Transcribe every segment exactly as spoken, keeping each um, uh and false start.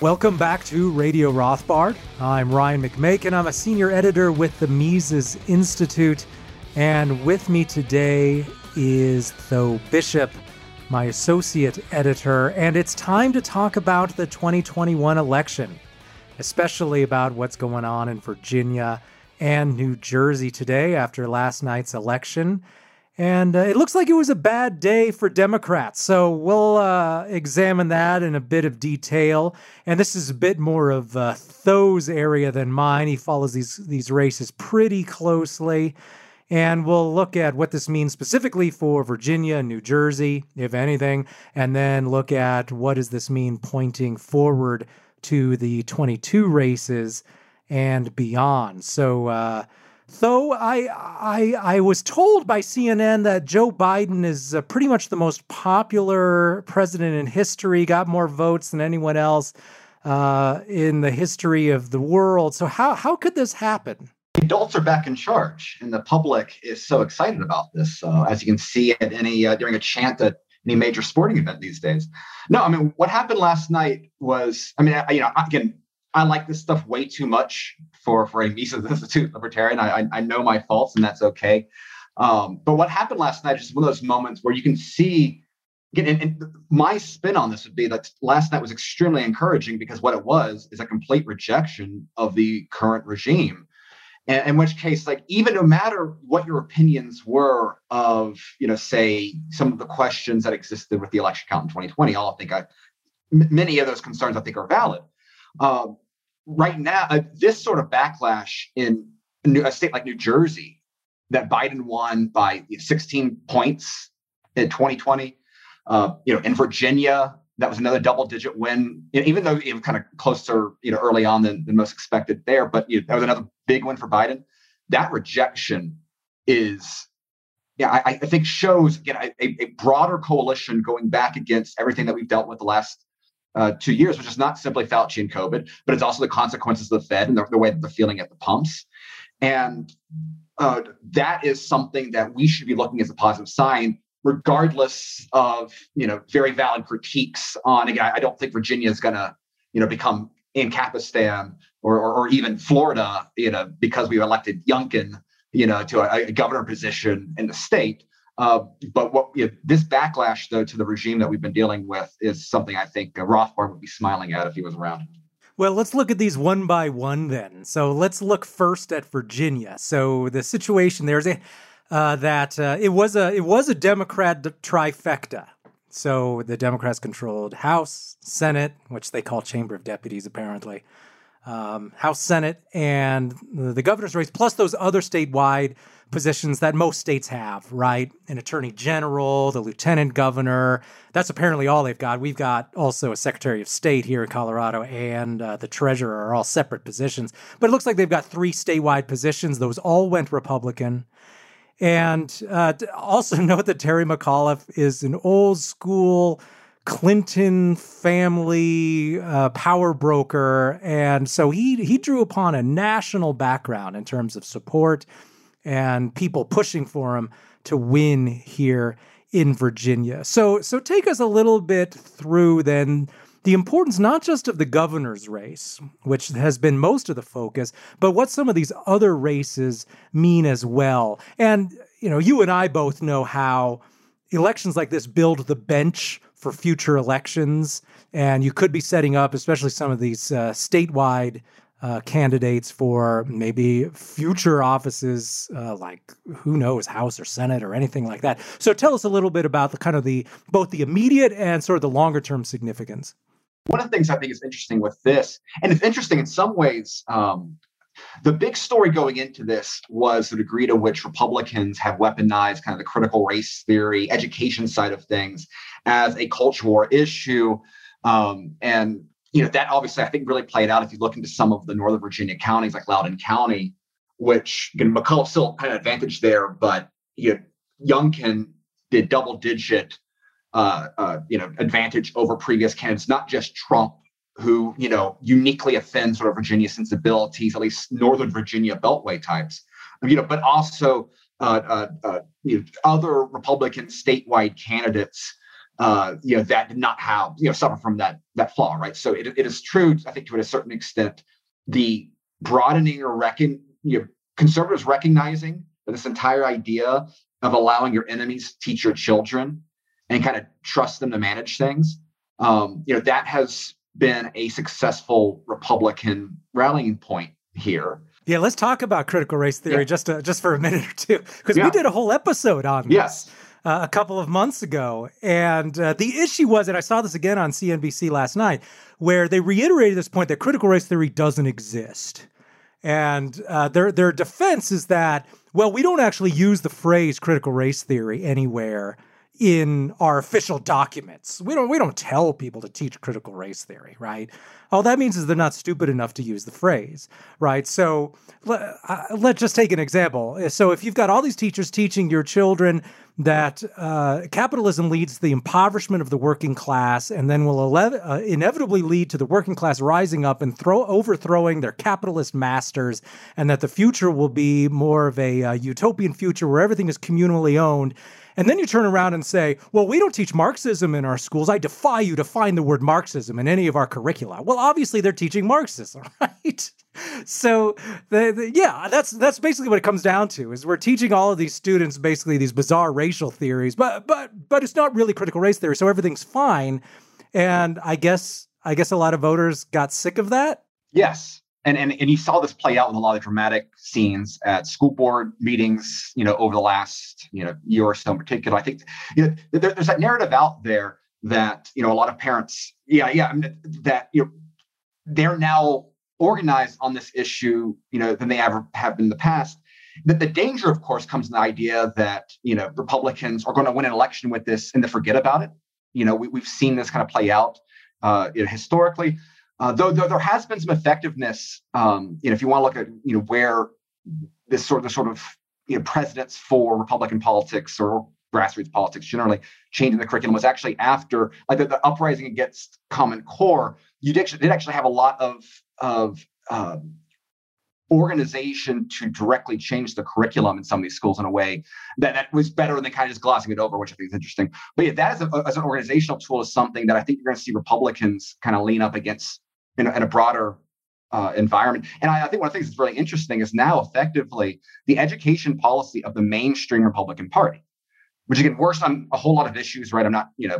Welcome back to Radio Rothbard. I'm Ryan McMakin. I'm a senior editor with the Mises Institute. And with me today is Tho Bishop, my associate editor. And it's time to talk about the twenty twenty-one election, especially about what's going on in Virginia and New Jersey today after last night's election. And uh, it looks like it was a bad day for Democrats. So we'll uh, examine that in a bit of detail. And this is a bit more of uh, Tho's area than mine. He follows these, these races pretty closely. And we'll look at what this means specifically for Virginia and New Jersey, if anything. And then look at what does this mean pointing forward to the twenty-two races and beyond. So, uh, Though I, I I was told by C N N that Joe Biden is uh, pretty much the most popular president in history, got more votes than anyone else uh, in the history of the world. So how how could this happen? Adults are back in charge, and the public is so excited about this, uh, as you can see at any uh, during a chant at any major sporting event these days. No, I mean, what happened last night was, I mean, I, you know, again, I like this stuff way too much for, for a Mises Institute libertarian. I, I, I know my faults, and that's okay. Um, but what happened last night is just one of those moments where you can see, again, and, and my spin on this would be that last night was extremely encouraging because what it was is a complete rejection of the current regime. And in which case, like, even no matter what your opinions were of, you know, say, some of the questions that existed with the election count in twenty twenty, all I think I, m- many of those concerns I think are valid. Um, right now, uh, this sort of backlash in a, new, a state like New Jersey, that Biden won by sixteen points in twenty twenty, uh, you know, in Virginia, that was another double-digit win, even though it was kind of closer, you know, early on than, than most expected there. But you know, that was another big win for Biden. That rejection is, yeah, I, I think shows again a, a broader coalition going back against everything that we've dealt with the last Uh, two years, which is not simply Fauci and COVID, but it's also the consequences of the Fed and the, the way that they're feeling at the pumps. And uh, that is something that we should be looking as a positive sign, regardless of, you know, very valid critiques on, again, I don't think Virginia is going to, you know, become Ancapistan or, or, or even Florida, you know, because we elected Youngkin, you know, to a, a governor position in the state. Uh, but what you know, this backlash, though, to the regime that we've been dealing with is something I think uh, Rothbard would be smiling at if he was around. Well, let's look at these one by one then. So let's look first at Virginia. So the situation there is a, uh, that uh, it was a it was a Democrat trifecta. So the Democrats controlled House, Senate, which they call Chamber of Deputies, apparently, um, House, Senate, and the governor's race, plus those other statewide positions that most states have, right? An attorney general, the lieutenant governor. That's apparently all they've got. We've got also a secretary of state here in Colorado and uh, the treasurer are all separate positions. But it looks like they've got three statewide positions. Those all went Republican. And uh, also note that Terry McAuliffe is an old school Clinton family uh, power broker. And so he he drew upon a national background in terms of support and people pushing for him to win here in Virginia. So so take us a little bit through then the importance not just of the governor's race, which has been most of the focus, but what some of these other races mean as well. And, you know, you and I both know how elections like this build the bench for future elections, and you could be setting up, especially some of these uh, statewide Uh, candidates for maybe future offices, uh, like who knows, House or Senate or anything like that. So tell us a little bit about the kind of the both the immediate and sort of the longer term significance. One of the things I think is interesting with this, and it's interesting in some ways, um, the big story going into this was the degree to which Republicans have weaponized kind of the critical race theory, education side of things as a culture war issue. Um, and You know, that obviously, I think, really played out if you look into some of the Northern Virginia counties like Loudoun County, which, again, McCullough still had an advantage there, but you know, Youngkin did double digit, uh, uh, you know, advantage over previous candidates, not just Trump, who, you know, uniquely offends sort of Virginia sensibilities, at least Northern Virginia Beltway types, you know, but also uh, uh, uh, you know, other Republican statewide candidates uh, you know, that did not have, you know, suffer from that that flaw, right? So it, it is true, I think, to a certain extent, the broadening or reckon, you know, conservatives recognizing that this entire idea of allowing your enemies to teach your children and kind of trust them to manage things, um, you know, that has been a successful Republican rallying point here. Yeah, let's talk about critical race theory yeah. just uh, just for a minute or two, because yeah. we did a whole episode on this yes. uh, a couple of months ago. And uh, the issue was, and I saw this again on C N B C last night, where they reiterated this point that critical race theory doesn't exist. And uh, their their defense is that, well, we don't actually use the phrase critical race theory anywhere in our official documents. We don't we don't tell people to teach critical race theory, right? All that means is they're not stupid enough to use the phrase, right? So let, uh, let's just take an example. So if you've got all these teachers teaching your children that uh, capitalism leads to the impoverishment of the working class and then will ele- uh, inevitably lead to the working class rising up and throw overthrowing their capitalist masters, and that the future will be more of a uh, utopian future where everything is communally owned. And then you turn around and say, well, we don't teach Marxism in our schools. I defy you to find the word Marxism in any of our curricula. Well, obviously they're teaching Marxism, right? So, the, the, yeah, that's that's basically what it comes down to, is we're teaching all of these students basically these bizarre racial theories, but but but it's not really critical race theory, so everything's fine. And I guess I guess a lot of voters got sick of that. Yes. And, and and you saw this play out in a lot of dramatic scenes at school board meetings, you know, over the last, you know, year or so in particular. I think, you know, there, there's that narrative out there that, you know, a lot of parents, yeah, yeah, I mean, that, you know, they're now organized on this issue, you know, than they ever have been in the past. That the danger, of course, comes in the idea that, you know, Republicans are going to win an election with this and they forget about it. You know, we, we've seen this kind of play out uh, you know, historically. Uh, though, though there has been some effectiveness, um, you know, if you want to look at, you know, where this sort of, the sort of, you know, precedents for Republican politics or grassroots politics generally changing the curriculum was actually after, like, the, the uprising against Common Core. You did actually, did actually have a lot of of um, organization to directly change the curriculum in some of these schools in a way that, that was better than kind of just glossing it over, which I think is interesting. But yeah, that as, a, as an organizational tool is something that I think you're going to see Republicans kind of lean up against in a, in a broader uh, environment. And I, I think one of the things that's really interesting is now effectively the education policy of the mainstream Republican Party, which again works on a whole lot of issues, right? I'm not, you know,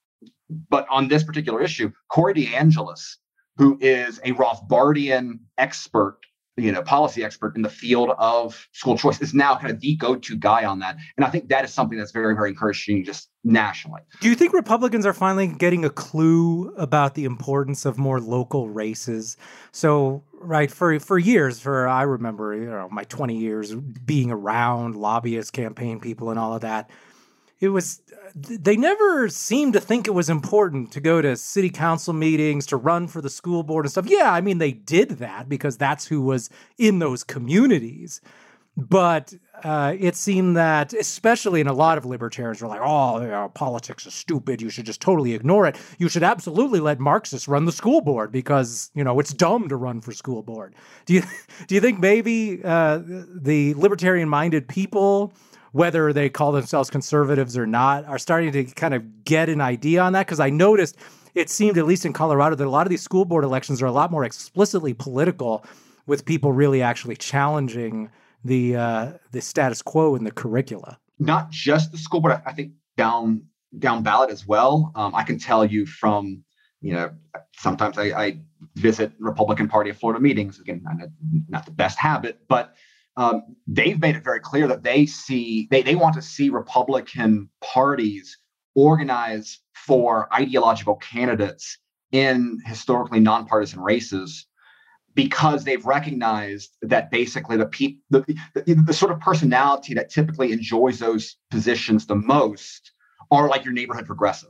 but on this particular issue, Corey DeAngelis, who is a Rothbardian expert, you know, policy expert in the field of school choice, is now kind of the go-to guy on that. And I think that is something that's very, very encouraging just nationally. Do you think Republicans are finally getting a clue about the importance of more local races? So, right, for for years, for I remember, you know, my twenty years being around lobbyists, campaign people, and all of that, it was, they never seemed to think it was important to go to city council meetings, to run for the school board and stuff. Yeah, I mean, they did that because that's who was in those communities. But uh, it seemed that, especially in a lot of libertarians, were like, oh, you know, politics is stupid. You should just totally ignore it. You should absolutely let Marxists run the school board because, you know, it's dumb to run for school board. Do you, do you think maybe uh, the libertarian-minded people, whether they call themselves conservatives or not, are starting to kind of get an idea on that? Because I noticed it seemed, at least in Colorado, that a lot of these school board elections are a lot more explicitly political, with people really actually challenging the uh, the status quo in the curricula. Not just the school board, I think down down ballot as well. Um, I can tell you from, you know, sometimes I, I visit Republican Party of Florida meetings. Again, not the best habit, but Um, they've made it very clear that they see they they want to see Republican parties organize for ideological candidates in historically nonpartisan races, because they've recognized that basically the, pe- the, the the sort of personality that typically enjoys those positions the most are like your neighborhood progressive.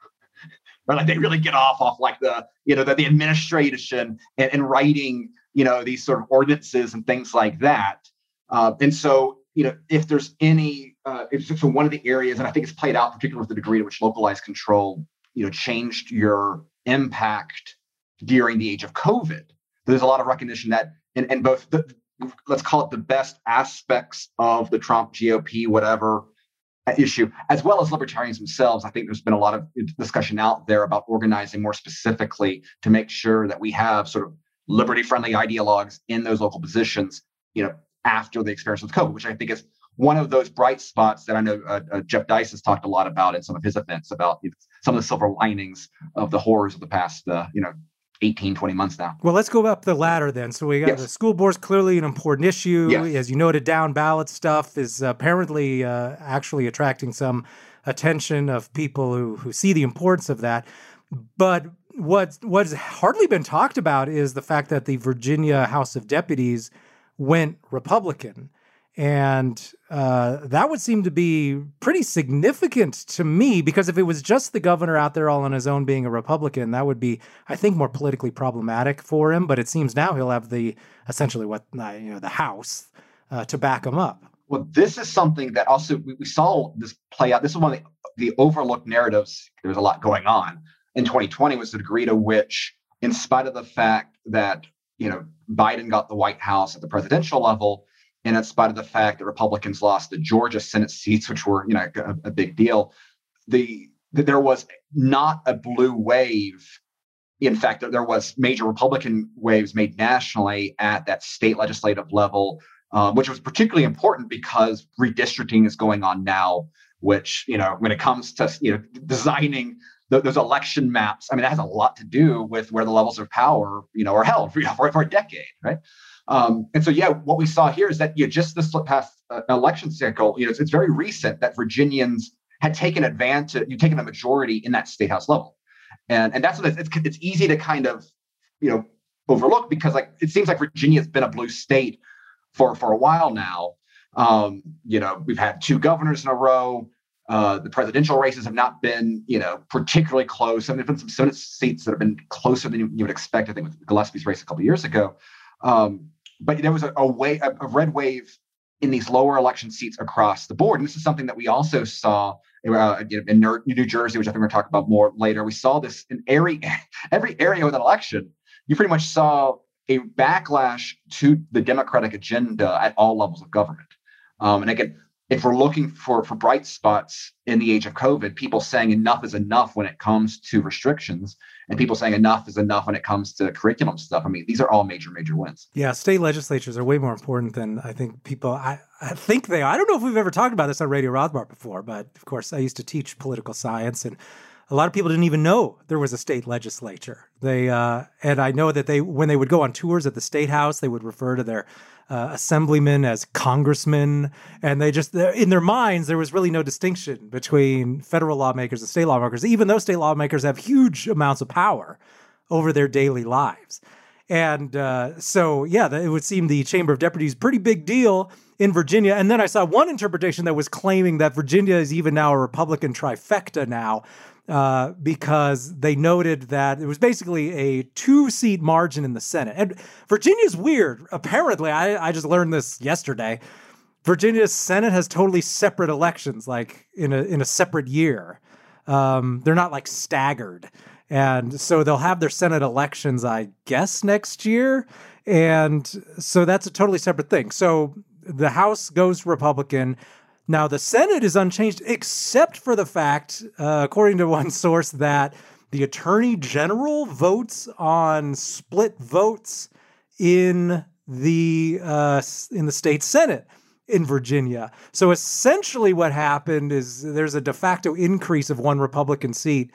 Right? Like they really get off off like the, you know, the, the administration and, and writing, you know, these sort of ordinances and things like that. Uh, and so, you know, if there's any, uh, it's just one of the areas, and I think it's played out particularly with the degree to which localized control, you know, changed your impact during the age of COVID. There's a lot of recognition that in, in both, the, let's call it the best aspects of the Trump G O P, whatever, issue, as well as libertarians themselves. I think there's been a lot of discussion out there about organizing more specifically to make sure that we have sort of liberty-friendly ideologues in those local positions, you know, after the experience with COVID, which I think is one of those bright spots that I know uh, uh, Jeff Dice has talked a lot about in some of his events about you know, some of the silver linings of the horrors of the past, uh, you know, eighteen, twenty months now. Well, let's go up the ladder then. So we got yes. the school board's clearly an important issue. Yes. As you noted, down ballot stuff is apparently uh, actually attracting some attention of people who, who see the importance of that. But what, what's hardly been talked about is the fact that the Virginia House of Deputies went Republican. And uh, that would seem to be pretty significant to me, because if it was just the governor out there all on his own being a Republican, that would be, I think, more politically problematic for him. But it seems now he'll have the essentially what uh, you know the House uh, to back him up. Well, this is something that also we, we saw this play out. This is one of the, the overlooked narratives. There's a lot going on in twenty twenty was the degree to which, in spite of the fact that you know Biden got the White House at the presidential level, and in spite of the fact that Republicans lost the Georgia Senate seats, which were, you know, a, a big deal, the, the there was not a blue wave. In fact, there was major Republican waves made nationally at that state legislative level, um, which was particularly important because redistricting is going on now. Which, you know, when it comes to you know designing th- those election maps, I mean, that has a lot to do with where the levels of power, you know, are held for, for, for a decade, right? Um, and so, yeah, what we saw here is that you know, just this past uh, election cycle, you know, it's, it's very recent that Virginians had taken advantage, you've taken a majority in that state house level, and and that's what it's, it's it's easy to kind of you know overlook because like it seems like Virginia has been a blue state for for a while now. Um, you know, we've had two governors in a row. Uh, the presidential races have not been, you know, particularly close. I mean, there've been some Senate seats that have been closer than you, you would expect. I think with Gillespie's race a couple of years ago. Um, But there was a, a way, a, a red wave in these lower election seats across the board. And this is something that we also saw uh, in New Jersey, which I think we're going to talk about more later. We saw this in every, every area with an election. You pretty much saw a backlash to the Democratic agenda at all levels of government. Um, and again, if we're looking for, for bright spots in the age of COVID, people saying enough is enough when it comes to restrictions and people saying enough is enough when it comes to curriculum stuff. I mean, these are all major, major wins. Yeah, state legislatures are way more important than I think people, I, I think they are. I don't know if we've ever talked about this on Radio Rothbard before, but of course, I used to teach political science and a lot of people didn't even know there was a state legislature. They uh, and I know that they when they would go on tours at the State House, they would refer to their uh, assemblymen as congressmen, and they just in their minds there was really no distinction between federal lawmakers and state lawmakers, even though state lawmakers have huge amounts of power over their daily lives. And uh, so, yeah, it would seem the Chamber of Deputies pretty big deal in Virginia. And then I saw one interpretation that was claiming that Virginia is even now a Republican trifecta now. Uh, because they noted that it was basically a two-seat margin in the Senate. And Virginia's weird. Apparently, I, I just learned this yesterday. Virginia's Senate has totally separate elections, like in a in a separate year. Um, they're not like staggered. And so they'll have their Senate elections, I guess, next year. And so that's a totally separate thing. So the House goes Republican. Now, the Senate is unchanged, except for the fact, uh, according to one source, that the Attorney General votes on split votes in the uh, in the state Senate in Virginia. So essentially what happened is there's a de facto increase of one Republican seat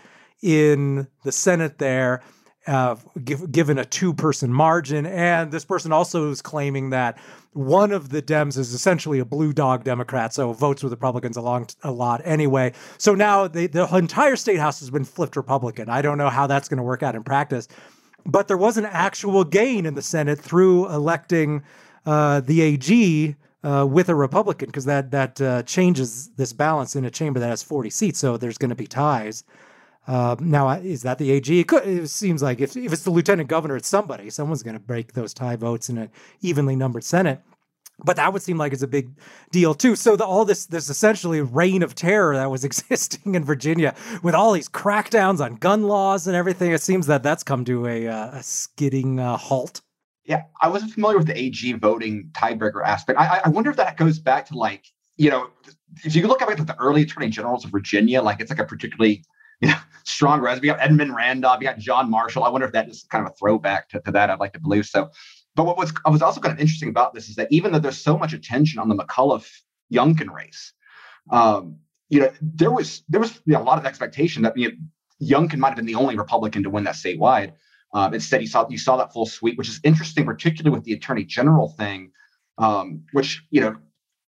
in the Senate there, uh, give, given a two-person margin. And this person also is claiming that one of the Dems is essentially a blue dog Democrat, so votes with Republicans a, long, a lot anyway. So now they, the entire state house has been flipped Republican. I don't know how that's going to work out in practice, but there was an actual gain in the Senate through electing uh, the A G uh, with a Republican, because that that uh, changes this balance in a chamber that has forty seats, so there's going to be ties. Uh, now, is that the A G? It, could, it seems like if, if it's the lieutenant governor, it's somebody. Someone's going to break those tie votes in an evenly numbered Senate. But that would seem like it's a big deal, too. So the, all this this essentially reign of terror that was existing in Virginia with all these crackdowns on gun laws and everything, it seems that that's come to a, uh, a skidding uh, halt. Yeah, I wasn't familiar with the A G voting tiebreaker aspect. I, I wonder if that goes back to, like, you know, if you look at like the early attorney generals of Virginia, like it's like a particularly you know, strong resume. You got Edmund Randolph, you got John Marshall. I wonder if that is kind of a throwback to, to that. I'd like to believe so. But what was, what was also kind of interesting about this is that even though there's so much attention on the McAuliffe-Youngkin race, um, you know, there was there was you know, a lot of expectation that you know, Youngkin might have been the only Republican to win that statewide. Um, instead, you saw you saw that full sweep, which is interesting, particularly with the Attorney General thing, um, which you know,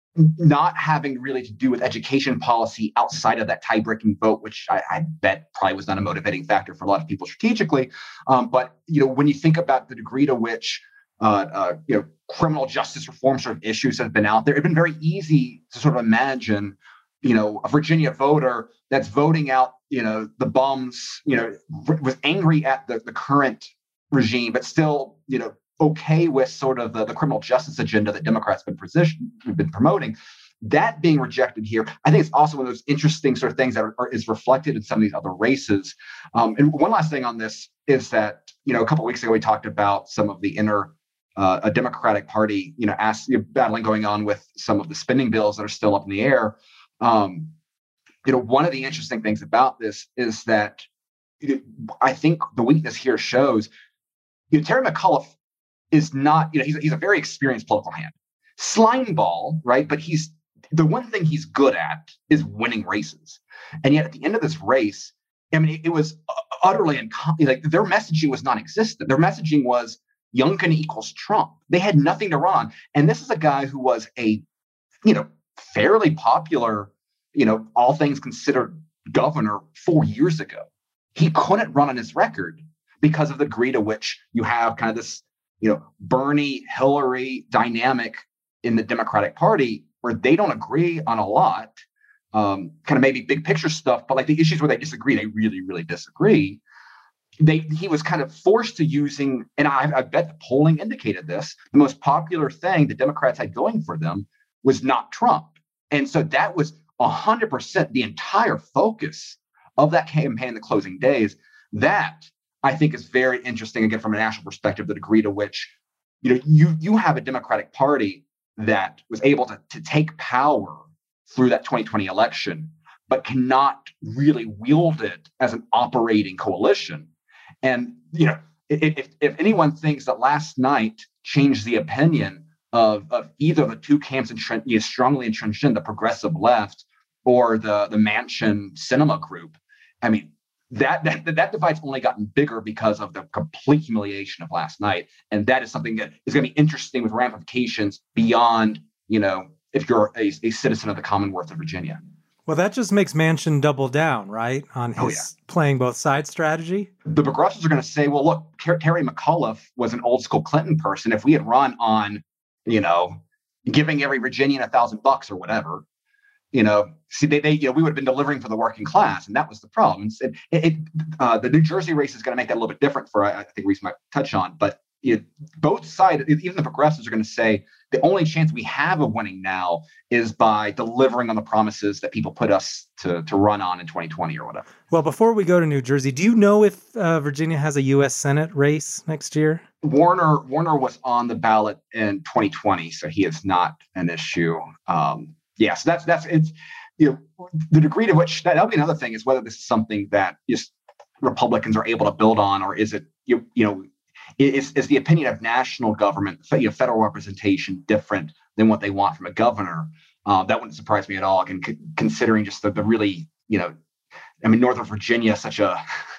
not having really to do with education policy outside of that tie-breaking vote, which I, I bet probably was not a motivating factor for a lot of people strategically. Um, but you know, when you think about the degree to which uh, uh, you know criminal justice reform sort of issues have been out there, it's been very easy to sort of imagine, you know, a Virginia voter that's voting out, you know, the bums, you know, was angry at the, the current regime, but still, you know, okay with sort of the, the criminal justice agenda that Democrats have been, position, have been promoting. That being rejected here, I think it's also one of those interesting sort of things that are, are, is reflected in some of these other races. Um, and one last thing on this is that, you know, a couple of weeks ago, we talked about some of the inner uh, a Democratic Party, you know, ask, you know, battling going on with some of the spending bills that are still up in the air. Um, you know, one of the interesting things about this is that you know, I think the weakness here shows, you know, Terry McAuliffe is not, you know, he's, he's a very experienced political hand. Slime ball, right? But he's, the one thing he's good at is winning races. And yet at the end of this race, I mean, it, it was utterly, inco- like their messaging was non-existent. Their messaging was Youngkin equals Trump. They had nothing to run on. And this is a guy who was a, you know, fairly popular, you know, all things considered, governor four years ago. He couldn't run on his record because of the degree to which you have kind of this, you know, Bernie, Hillary dynamic in the Democratic Party where they don't agree on a lot, um, kind of maybe big picture stuff, but like the issues where they disagree, they really, really disagree. They, he was kind of forced to using, and I, I bet the polling indicated this, the most popular thing the Democrats had going for them was not Trump. And so that was one hundred percent the entire focus of that campaign in the closing days. That, I think, is very interesting, again, from a national perspective, the degree to which, you know, you, you have a Democratic Party that was able to, to take power through that twenty twenty election, but cannot really wield it as an operating coalition. And, you know, if, if anyone thinks that last night changed the opinion of, of either the two camps entrenched, you know, strongly entrenched in the progressive left or the, the Manchin cinema group, I mean, that, that, that divide's only gotten bigger because of the complete humiliation of last night. And that is something that is going to be interesting with ramifications beyond, you know, if you're a, a citizen of the Commonwealth of Virginia. Well, that just makes Manchin double down, right, on his oh, yeah. playing both sides strategy. The progressives are going to say, well, look, Ter- Terry McAuliffe was an old school Clinton person. If we had run on, you know, giving every Virginian a thousand bucks or whatever, you know, see, they, they, you know, we would have been delivering for the working class, and that was the problem. It, it, it, uh, the New Jersey race is going to make that a little bit different for, I, I think, Reese might touch on, but you know, both sides, even the progressives, are going to say the only chance we have of winning now is by delivering on the promises that people put us to, to run on in twenty twenty or whatever. Well, before we go to New Jersey, do you know if uh, Virginia has a U S Senate race next year? Warner Warner was on the ballot in twenty twenty, so he is not an issue. Um, yeah, so that's that's it's you know the degree to which that, that'll be another thing is whether this is something that just Republicans are able to build on, or is it you you know. Is, is the opinion of national government, you know, federal representation different than what they want from a governor? Uh, that wouldn't surprise me at all. And c- considering just the, the really, you know, I mean, Northern Virginia, such a,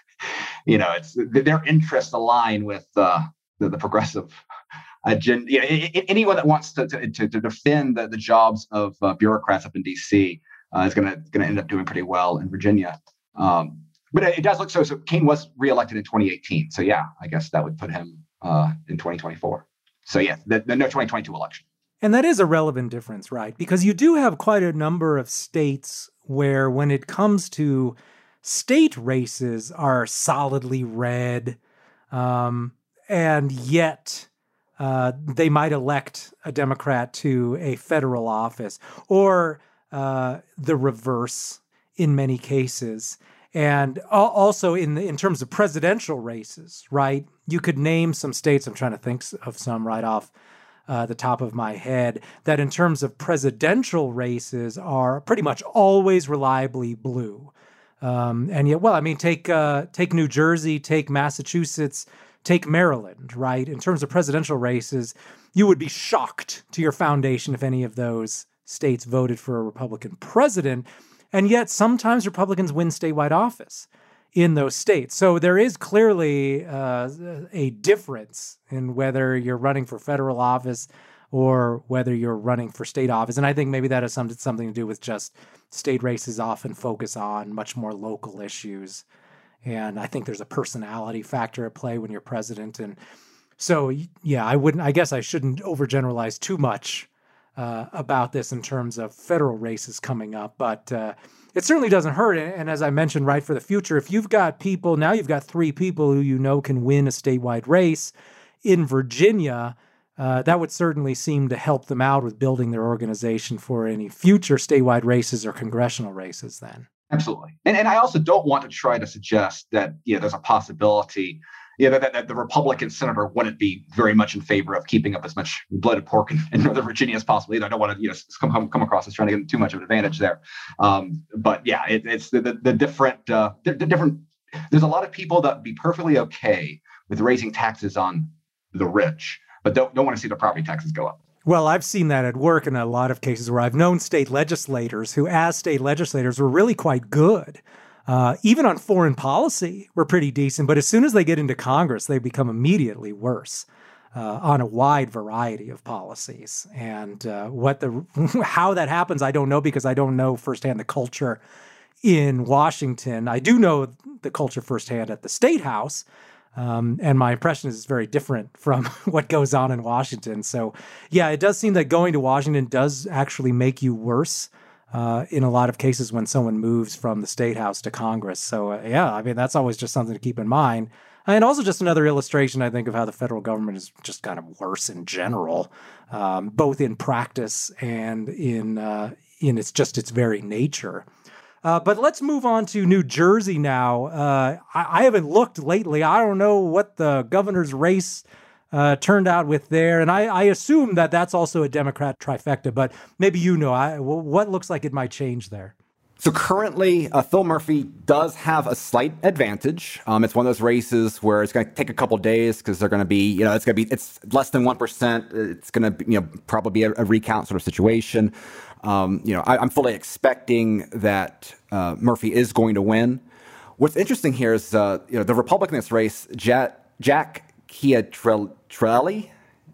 you know, it's their interests align with uh, the, the progressive agenda. You know, anyone that wants to to, to defend the, the jobs of uh, bureaucrats up in D C uh, is going to going to end up doing pretty well in Virginia. Um, But it does look so. So Kaine was reelected in twenty eighteen. So yeah, I guess that would put him uh, in twenty twenty-four. So yeah, the, the no twenty twenty-two election. And that is a relevant difference, right? Because you do have quite a number of states where when it comes to state races are solidly red, um, and yet uh, they might elect a Democrat to a federal office, or uh, the reverse in many cases. And also in the, in terms of presidential races, right? You could name some states. I'm trying to think of some right off uh, the top of my head, that in terms of presidential races are pretty much always reliably blue. Um, and yet, well, I mean, take uh, take New Jersey, take Massachusetts, take Maryland, right? In terms of presidential races, you would be shocked to your foundation if any of those states voted for a Republican president. And yet sometimes Republicans win statewide office in those states. So there is clearly uh, a difference in whether you're running for federal office or whether you're running for state office. And I think maybe that has some, something to do with just state races often focus on much more local issues. And I think there's a personality factor at play when you're president. And so, yeah, I wouldn't, I guess I shouldn't overgeneralize too much uh, about this in terms of federal races coming up. But uh, it certainly doesn't hurt. And as I mentioned, right, for the future, if you've got people, now you've got three people who you know can win a statewide race in Virginia, uh, that would certainly seem to help them out with building their organization for any future statewide races or congressional races then. Absolutely. And and I also don't want to try to suggest that, you know, there's a possibility, you know, that, that the Republican senator wouldn't be very much in favor of keeping up as much blooded pork in, in Northern Virginia as possible either. I don't want to, you know, come, come across as trying to get too much of an advantage there. Um, but yeah, it, it's the, the, the different, uh, the, the different, there's a lot of people that would be perfectly okay with raising taxes on the rich, but don't, don't want to see the property taxes go up. Well, I've seen that at work in a lot of cases where I've known state legislators who, as state legislators, were really quite good. Uh, even on foreign policy, were pretty decent. But as soon as they get into Congress, they become immediately worse uh, on a wide variety of policies. And uh, what the how that happens, I don't know, because I don't know firsthand the culture in Washington. I do know the culture firsthand at the State House. Um, and my impression is very different from what goes on in Washington. So, yeah, it does seem that going to Washington does actually make you worse uh, in a lot of cases when someone moves from the State House to Congress. So, uh, yeah, I mean, that's always just something to keep in mind. And also just another illustration, I think, of how the federal government is just kind of worse in general, um, both in practice and in uh, in its just its very nature. Uh, but let's move on to New Jersey now. Uh, I, I haven't looked lately. I don't know what the governor's race uh, turned out with there. And I, I assume that that's also a Democrat trifecta, but maybe you know. I, what looks like it might change there? So currently, uh, Phil Murphy does have a slight advantage. Um, it's one of those races where it's going to take a couple days because they're going to be, you know, it's going to be, it's less than one percent. It's going to, you know, probably be a, a recount sort of situation. Um, you know, I, I'm fully expecting that uh, Murphy is going to win. What's interesting here is, uh, you know, the Republican in this race, Jack, Jack Ciattarelli.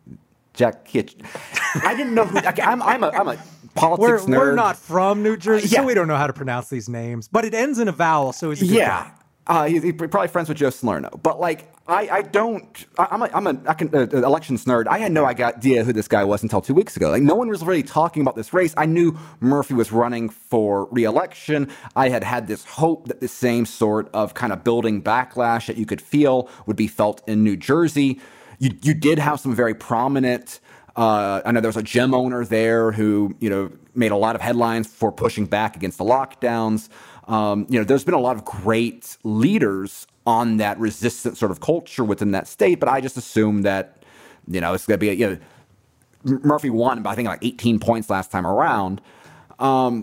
Jack Ciattarelli. I didn't know who. Okay, I'm, I'm a, I'm a politics we're, nerd. We're not from New Jersey, uh, yeah. so we don't know how to pronounce these names. But it ends in a vowel, so he's a good yeah. guy. Uh, he's, he's probably friends with Joe Salerno. But, like, I, I don't – I'm a, I'm a I can, uh, elections nerd. I had no idea who this guy was until two weeks ago. Like, no one was really talking about this race. I knew Murphy was running for re-election. I had had this hope that the same sort of kind of building backlash that you could feel would be felt in New Jersey. You, you did have some very prominent uh, – I know there was a gym owner there who, you know, made a lot of headlines for pushing back against the lockdowns. Um, you know, there's been a lot of great leaders on that resistant sort of culture within that state, but I just assume that, you know, it's going to be, a, you know, Murphy won by I think like eighteen points last time around. Um,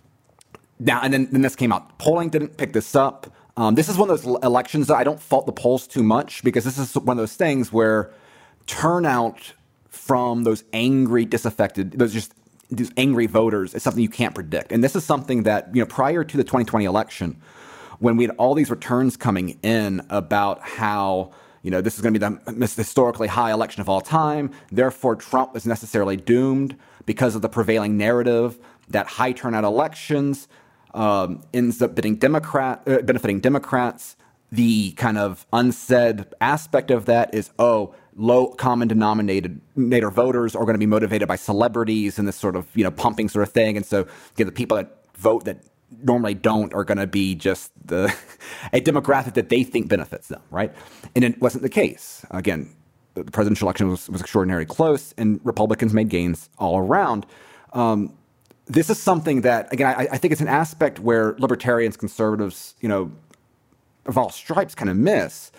now, and then, then this came out. Polling didn't pick this up. Um, this is one of those elections that I don't fault the polls too much because this is one of those things where turnout from those angry, disaffected, those just these angry voters is something you can't predict. And this is something that, you know, prior to the twenty twenty election, when we had all these returns coming in about how, you know, this is going to be the most historically high election of all time, therefore Trump is necessarily doomed because of the prevailing narrative that high turnout elections um, ends up benefiting, Democrat, uh, benefiting Democrats. The kind of unsaid aspect of that is, oh, low common denominator voters are going to be motivated by celebrities and this sort of, you know, pumping sort of thing. And so you know, the people that vote that normally don't are going to be just the a demographic that they think benefits them, right? And it wasn't the case. Again, the presidential election was, was extraordinarily close, and Republicans made gains all around. Um, this is something that, again, I, I think it's an aspect where libertarians, conservatives, you know, of all stripes kind of miss.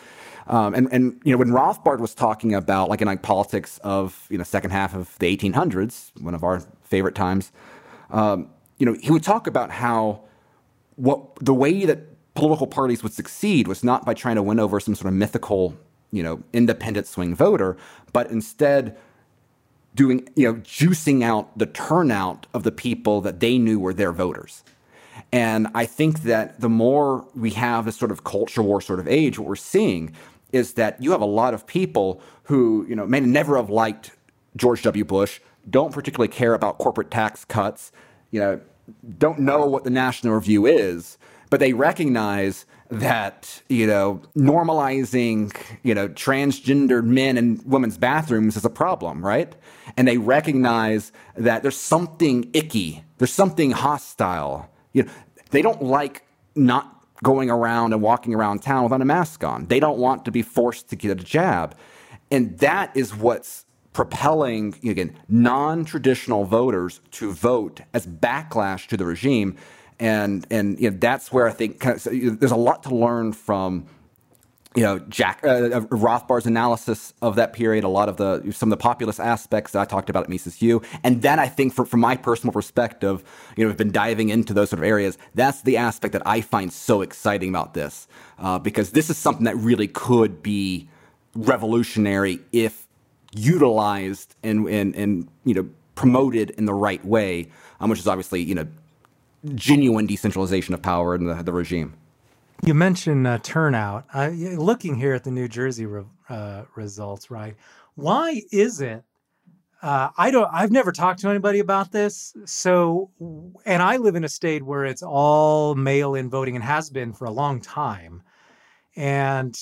Um, and, and, you know, when Rothbard was talking about, like, in like politics of, you know, second half of the eighteen hundreds, one of our favorite times, um, you know, he would talk about how what the way that political parties would succeed was not by trying to win over some sort of mythical, you know, independent swing voter, but instead doing, you know, juicing out the turnout of the people that they knew were their voters. And I think that the more we have this sort of culture war sort of age, what we're seeing is that you have a lot of people who, you know, may never have liked George W. Bush, don't particularly care about corporate tax cuts, you know, don't know what the National Review is, but they recognize that, you know, normalizing, you know, transgendered men in women's bathrooms is a problem, right? And they recognize that there's something icky, there's something hostile. You know, they don't like not going around and walking around town without a mask on. They don't want to be forced to get a jab. And that is what's propelling, again, non-traditional voters to vote as backlash to the regime. And and you know, that's where I think kind of, so, you know, there's a lot to learn from, you know, Jack uh, Rothbard's analysis of that period, a lot of the some of the populist aspects that I talked about at Mises U, and then I think from from my personal perspective, you know, I've been diving into those sort of areas. That's the aspect that I find so exciting about this, uh, because this is something that really could be revolutionary if utilized and and and you know promoted in the right way, um, which is obviously you know. genuine decentralization of power in the, the regime. You mentioned uh, turnout. Uh, looking here at the New Jersey re- uh, results, right? Why is it? Uh, I don't. I've never talked to anybody about this. So, and I live in a state where it's all mail-in voting and has been for a long time. And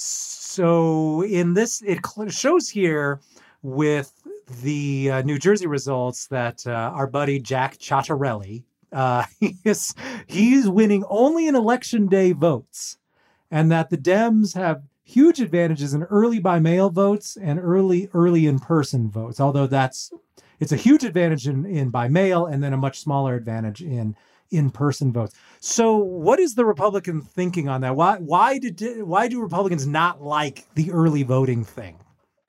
so, in this, it shows here with the uh, New Jersey results that uh, our buddy Jack Ciattarelli. Uh, he's, he's winning only in election day votes, and that the Dems have huge advantages in early by mail votes and early early in person votes. Although that's it's a huge advantage in, in by mail, and then a much smaller advantage in in person votes. So, what is the Republican thinking on that? Why why did why do Republicans not like the early voting thing?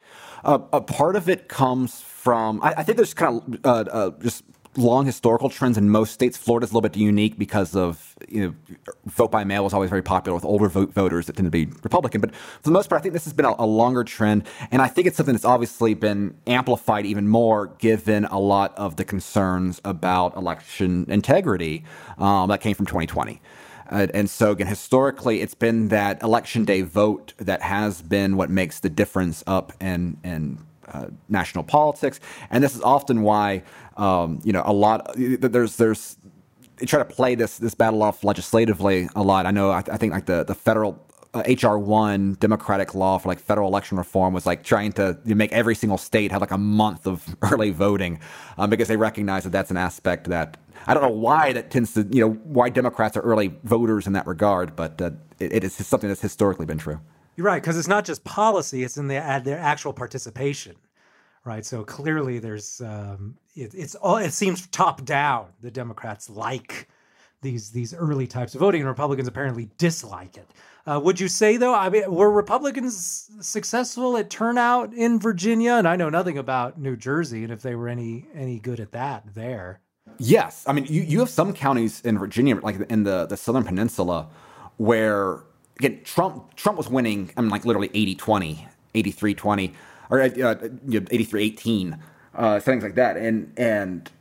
Uh, a part of it comes from I, I think there's kind of uh, uh, just. long historical trends in most states. Florida's a little bit unique because of, you know, vote by mail was always very popular with older vote voters that tend to be Republican. But for the most part, I think this has been a, a longer trend. And I think it's something that's obviously been amplified even more given a lot of the concerns about election integrity um, that came from twenty twenty. Uh, and so, again, historically, it's been that election day vote that has been what makes the difference up in, in uh, national politics. And this is often why, um, you know, a lot there's there's they try to play this this battle off legislatively a lot. I know I, I think like the the federal uh, H R one Democratic law for like federal election reform was like trying to you know, make every single state have like a month of early voting um, because they recognize that that's an aspect that I don't know why that tends to you know why Democrats are early voters in that regard, but uh, it, it is something that's historically been true. You're right, because it's not just policy; it's in the, their actual participation, right? So clearly, there's um, it, it's all. It seems top down. The Democrats like these these early types of voting, and Republicans apparently dislike it. Uh, would you say, though, I mean, were Republicans successful at turnout in Virginia? And I know nothing about New Jersey, and if they were any any good at that there. Yes, I mean, you, you have some counties in Virginia, like in the, the Southern Peninsula, where again, Trump Trump was winning, I mean, like literally eighty twenty, eighty-three twenty, or uh, you know, eighty-three eighteen, uh, things like that. And and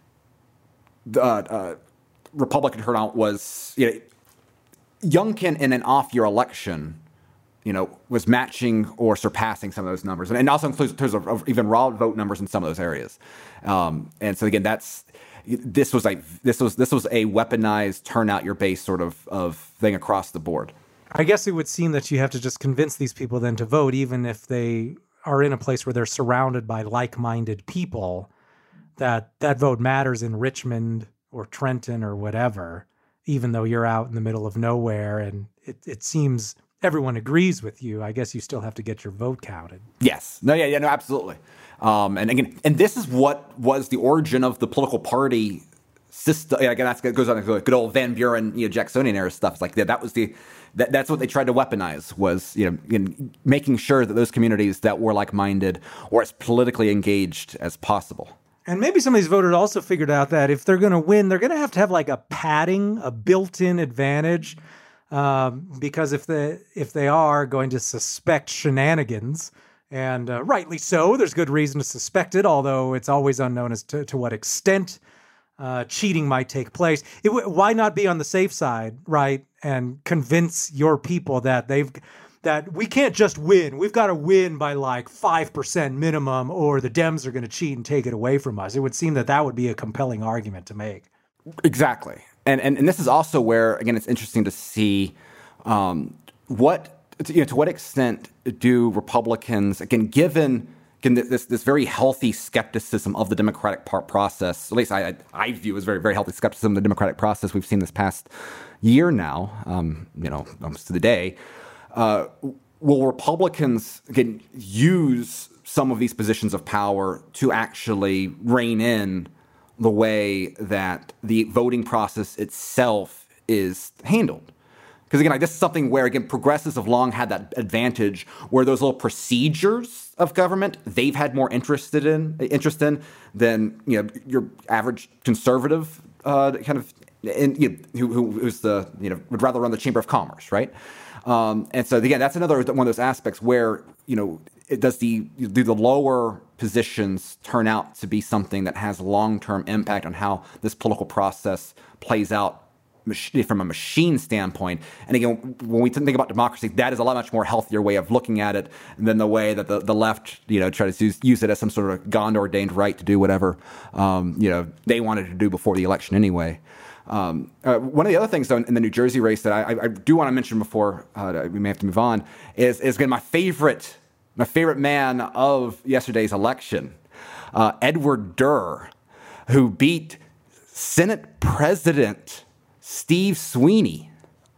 the uh, Republican turnout was, you know, Youngkin in an off-year election, you know, was matching or surpassing some of those numbers. And, and also includes in terms of, of even raw vote numbers in some of those areas. Um, and so, again, that's this was like this was this was a weaponized turnout your base sort of, of thing across the board. I guess it would seem that you have to just convince these people then to vote, even if they are in a place where they're surrounded by like-minded people, that that vote matters in Richmond or Trenton or whatever, even though you're out in the middle of nowhere and it, it seems everyone agrees with you. I guess you still have to get your vote counted. Yes. No, yeah, yeah, no, absolutely. Um, and again, and this is what was the origin of the political party system. Again, that's, that goes on to good old Van Buren, you know, Jacksonian era stuff. It's like that, that was the that, that's what they tried to weaponize, was, you know, in making sure that those communities that were like-minded were as politically engaged as possible. And maybe some of these voters also figured out that if they're going to win, they're going to have to have like a padding, a built-in advantage, um, because if they if they are going to suspect shenanigans, and uh, rightly so, there's good reason to suspect it, although it's always unknown as to, to what extent uh, cheating might take place. It, why not be on the safe side, right, and convince your people that they've that we can't just win. We've got to win by like five percent minimum, or the Dems are going to cheat and take it away from us. It would seem that that would be a compelling argument to make. Exactly. And and, and this is also where, again, it's interesting to see um, what, you know, to what extent do Republicans, again, given, again, this this very healthy skepticism of the democratic part process, at least I, I view as very, very healthy skepticism of the democratic process we've seen this past year now, um, you know, almost to the day, Uh, will Republicans, again, use some of these positions of power to actually rein in the way that the voting process itself is handled? Because, again, like, this is something where, again, progressives have long had that advantage where those little procedures of government they've had more interested in, interest in than, you know, your average conservative uh, kind of, in, you know, who, who, who's the, you know, would rather run the Chamber of Commerce, right? Um, and so, again, that's another one of those aspects where, you know, it does the do the lower positions turn out to be something that has long-term impact on how this political process plays out from a machine standpoint. And again, when we think about democracy, that is a lot much more healthier way of looking at it than the way that the, the left, you know, try to use, use it as some sort of God-ordained right to do whatever, um, you know, they wanted to do before the election anyway. Um, uh, one of the other things, though, in the New Jersey race that I, I do want to mention before uh, we may have to move on is is again my favorite my favorite man of yesterday's election, uh, Edward Durr, who beat Senate President Steve Sweeney,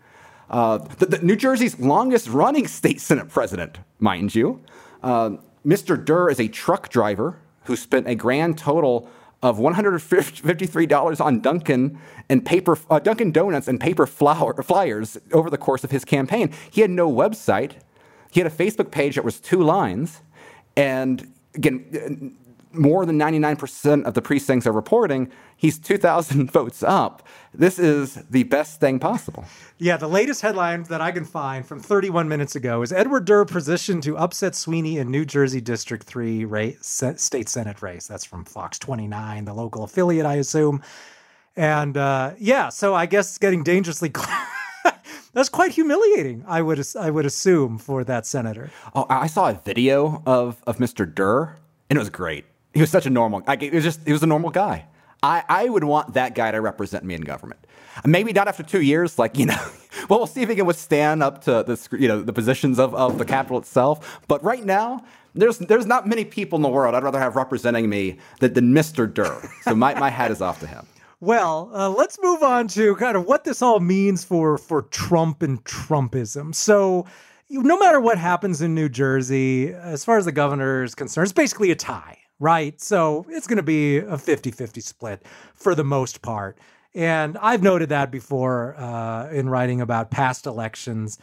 uh, the, the New Jersey's longest-running state Senate president, mind you. Uh, Mister Durr is a truck driver who spent a grand total of one hundred fifty-three dollars on Dunkin' and paper uh, Dunkin' Donuts and paper flower, flyers over the course of his campaign. He had no website. He had a Facebook page that was two lines. And again, more than ninety-nine percent of the precincts are reporting he's two thousand votes up. This is the best thing possible. Yeah, the latest headline that I can find from thirty-one minutes ago is Edward Durr positioned to upset Sweeney in New Jersey District three race, state Senate race. That's from Fox twenty-nine, the local affiliate, I assume. And uh, yeah, so I guess it's getting dangerously close. That's quite humiliating, I would I would assume, for that senator. Oh, I saw a video of, of Mister Durr, and it was great. He was such a normal, like, it was just, he was a normal guy. I, I would want that guy to represent me in government. Maybe not after two years, like, you know, well, we'll see if he can withstand up to the, you know, the positions of, of the Capitol itself. But right now, there's there's not many people in the world I'd rather have representing me than, than Mister Durr. So my, my hat is off to him. Well, uh, let's move on to kind of what this all means for, for Trump and Trumpism. So no matter what happens in New Jersey, as far as the governor is concerned, it's basically a tie. Right? So it's going to be a fifty-fifty split for the most part. And I've noted that before uh, in writing about past elections.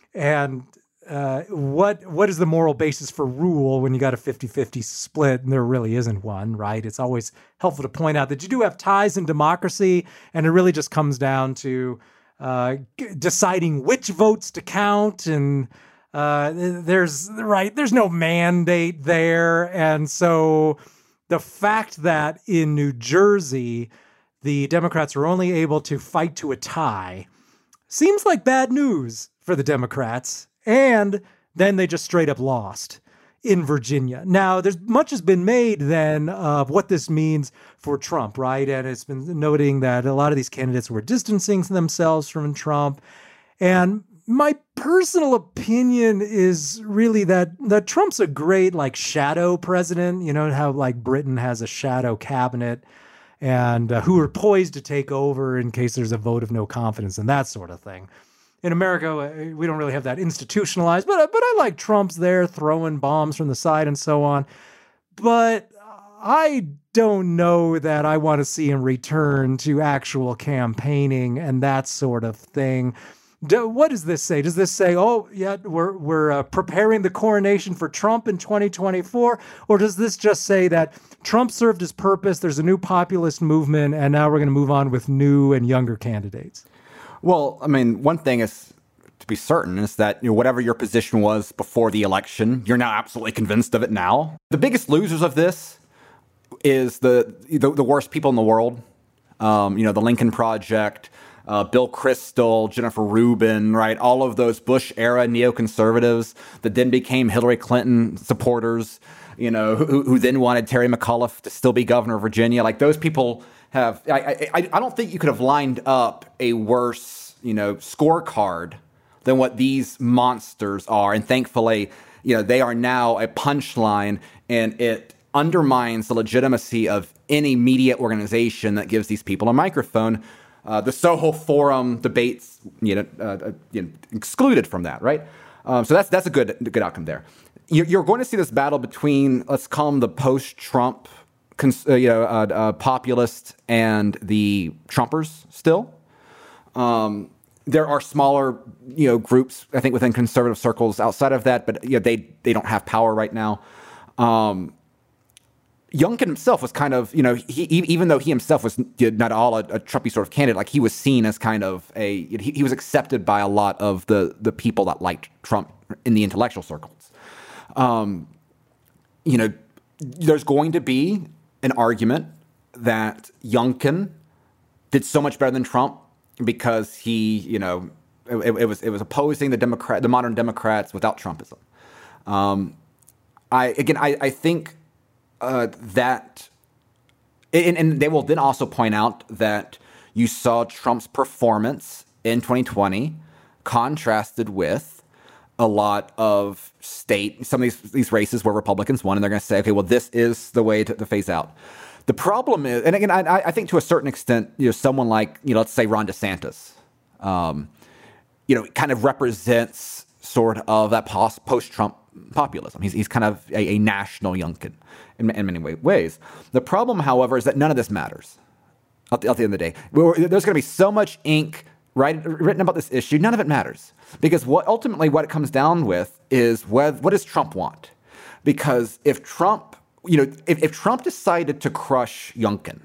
And uh, what what is the moral basis for rule when you got a fifty-fifty split? And there really isn't one, right? It's always helpful to point out that you do have ties in democracy, and it really just comes down to uh, deciding which votes to count. And Uh, there's right. There's no mandate there. And so the fact that in New Jersey, the Democrats are only able to fight to a tie seems like bad news for the Democrats. And then they just straight up lost in Virginia. Now, there's much has been made then of what this means for Trump, right? And it's been noting that a lot of these candidates were distancing themselves from Trump. And my personal opinion is really that that Trump's a great like shadow president. You know how like Britain has a shadow cabinet and uh, who are poised to take over in case there's a vote of no confidence and that sort of thing. In America, we don't really have that institutionalized, but but I like Trump's there throwing bombs from the side and so on. But I don't know that I want to see him return to actual campaigning and that sort of thing. Do, what does this say? Does this say, oh, yeah, we're we're uh, preparing the coronation for Trump in twenty twenty-four? Or does this just say that Trump served his purpose, there's a new populist movement, and now we're going to move on with new and younger candidates? Well, I mean, one thing is to be certain is that, you know, whatever your position was before the election, you're now absolutely convinced of it now. The biggest losers of this is the the, the worst people in the world. Um, you know, the Lincoln Project, Uh, Bill Kristol, Jennifer Rubin, right? All of those Bush-era neoconservatives that then became Hillary Clinton supporters, you know, who, who then wanted Terry McAuliffe to still be governor of Virginia. Like, those people have, I, I, I don't think you could have lined up a worse, you know, scorecard than what these monsters are. And thankfully, you know, they are now a punchline, and it undermines the legitimacy of any media organization that gives these people a microphone. Uh, the Soho Forum debates, you know, uh, you know, excluded from that, right? Um, so that's that's a good good outcome there. You're, you're going to see this battle between, let's call them the post-Trump, cons- uh, you know, uh, uh, populist and the Trumpers. Still, um, there are smaller, you know, groups I think within conservative circles outside of that, but you know, they they don't have power right now. Um, Youngkin himself was kind of, you know, he, even though he himself was not all a, a Trumpy sort of candidate, like he was seen as kind of a, he, he was accepted by a lot of the the people that liked Trump in the intellectual circles. Um, you know, there's going to be an argument that Youngkin did so much better than Trump because he, you know, it, it was it was opposing the Democrat, the modern Democrats without Trumpism. Um, I again, I, I think. Uh, that, and, and they will then also point out that you saw Trump's performance in twenty twenty contrasted with a lot of state, some of these, these races where Republicans won, and they're going to say, okay, well, this is the way to, to phase out. The problem is, and again, I, I think to a certain extent, you know, someone like, you know, let's say Ron DeSantis, um, you know, kind of represents sort of that post, post-Trump populism. He's he's kind of a, a national Youngkin in, in many way, ways. The problem, however, is that none of this matters at the, at the end of the day. We're, there's going to be so much ink write, written about this issue. None of it matters because what ultimately what it comes down with is what, what does Trump want? Because if Trump, you know, if, if Trump decided to crush Youngkin,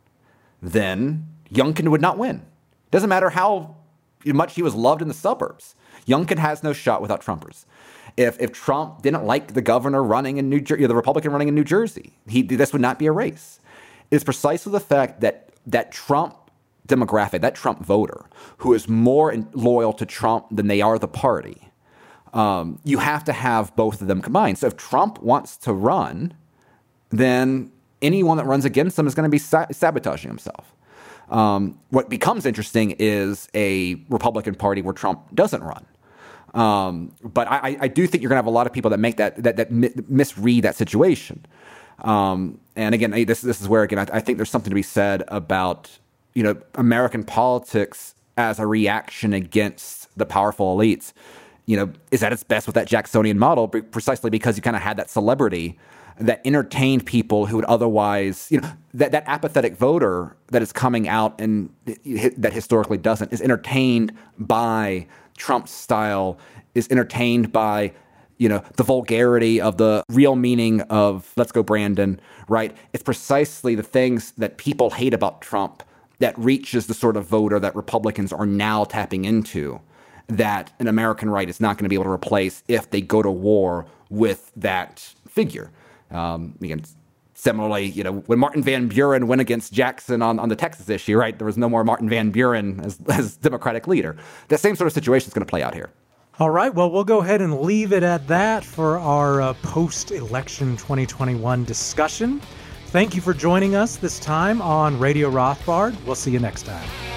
then Youngkin would not win. Doesn't matter how much he was loved in the suburbs. Youngkin has no shot without Trumpers. If if Trump didn't like the governor running in New Jersey, the Republican running in New Jersey, he this would not be a race. It's precisely the fact that that Trump demographic, that Trump voter, who is more in, loyal to Trump than they are the party, um, you have to have both of them combined. So if Trump wants to run, then anyone that runs against him is going to be sa- sabotaging himself. Um, what becomes interesting is a Republican Party where Trump doesn't run. Um, but I, I do think you're going to have a lot of people that make that that, that mi- misread that situation. Um, and again, this this is where again I, I think there's something to be said about, you know, American politics as a reaction against the powerful elites. You know, is at its best with that Jacksonian model, precisely because you kind of had that celebrity that entertained people who would otherwise, you know, that, that apathetic voter that is coming out and that historically doesn't, is entertained by Trump's style, is entertained by, you know, the vulgarity of the real meaning of let's go Brandon, right? It's precisely the things that people hate about Trump that reaches the sort of voter that Republicans are now tapping into that an American right is not going to be able to replace if they go to war with that figure. Um, again, similarly, you know, when Martin Van Buren went against Jackson on, on the Texas issue, right, there was no more Martin Van Buren as, as Democratic leader. That same sort of situation is going to play out here. All right, well, we'll go ahead and leave it at that for our uh, post-election twenty twenty-one discussion. Thank you for joining us this time on Radio Rothbard. We'll see you next time.